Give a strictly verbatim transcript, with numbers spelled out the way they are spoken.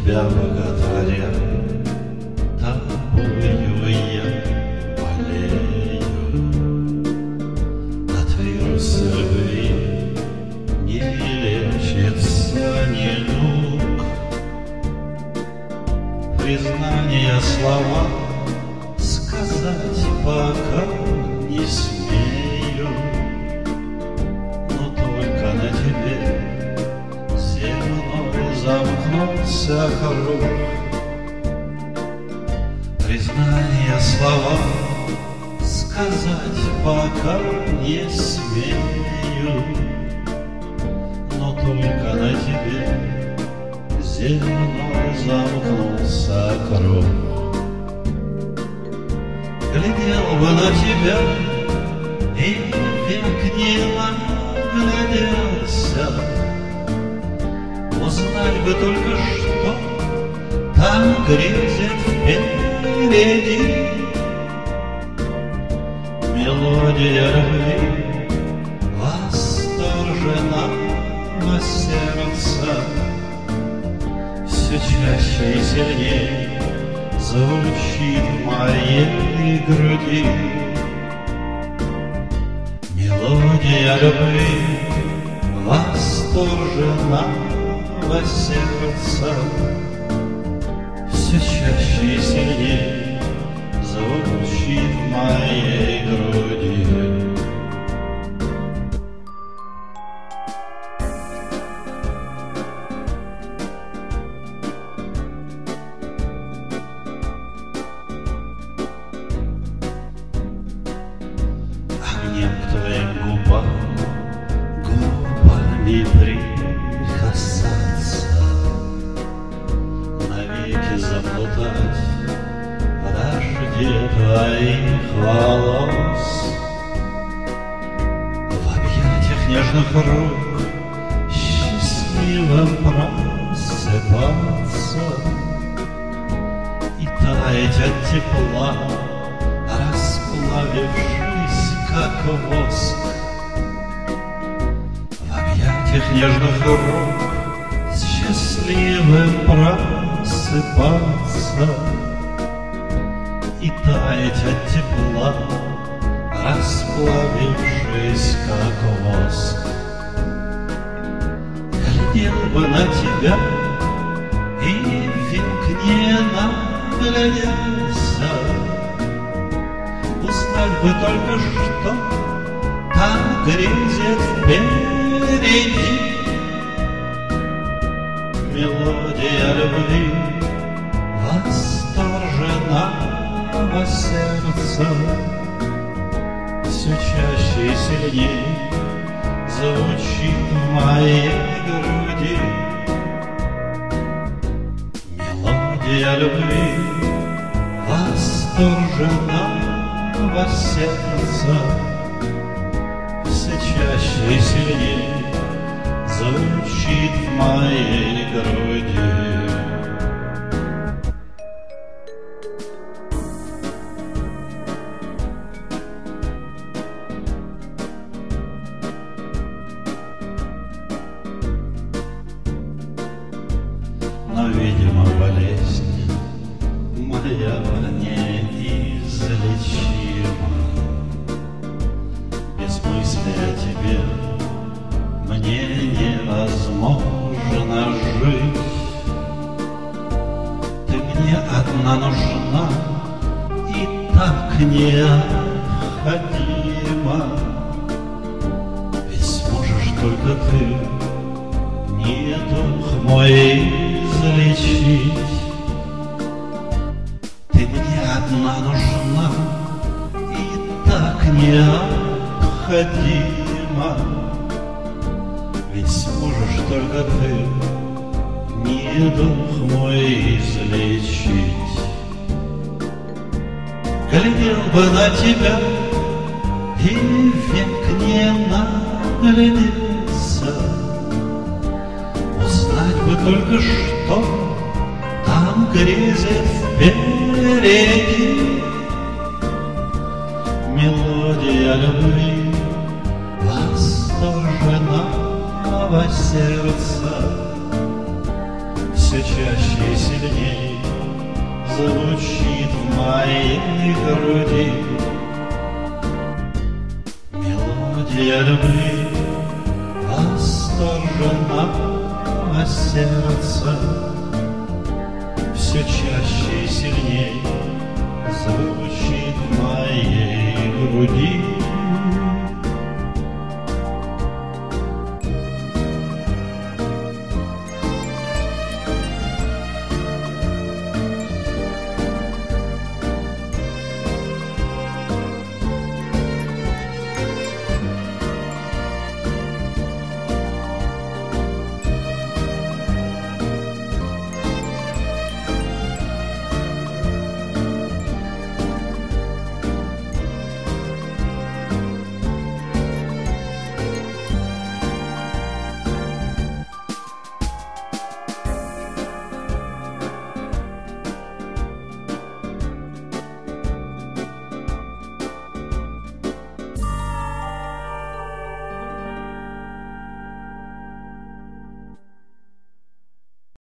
тебя боготворя, тобою я болею. От вируса любви не лечится ни нук. Признания слова сказать пока не смею, но только на тебе земной замкнулся круг. Признания слова сказать пока не смею, но только на тебе земной замкнулся круг. Глядел бы на тебя и век не нагляделся, узнать бы только, что там грезит впереди. Мелодия любви восторженного сердца все чаще и сильнее звучит в моей груди. Мелодия любви восторженного сердца все чаще и сильнее звучит в моей груди. Огнем к твоим губам губами прикасаться, навеки заплутать в дожде твоих волос, в объятиях нежных рук счастливым просыпаться и таять от тепла, расплавившись как воск. В объятиях нежных рук счастливым просыпаться и таять от тепла, расплавившись как воск. Глядел бы на тебя и век не нагляделся, узнать бы только, что там грезит впереди. Мелодия любви восторженного сердца все чаще и сильнее звучит в моей груди. Мелодия любви восторженного сердца все чаще и сильнее звучит в моей груди. Но, видимо, болезнь моя неизлечима. Без мысли о тебе мне невозможно жить. Ты мне одна нужна и так необходима. Ведь сможешь только ты недуг мой излечить. Ты мне одна нужна и так необходима. Ведь сможешь только ты недуг мой излечить. Глядел бы на тебя и век не нагляделся, узнать бы только, что там грезит впереди. Мелодия любви восторженного сердца все чаще и сильней звучит в моей груди мелодия любви восторженного сердца. Все чаще и сильней звучит в моей груди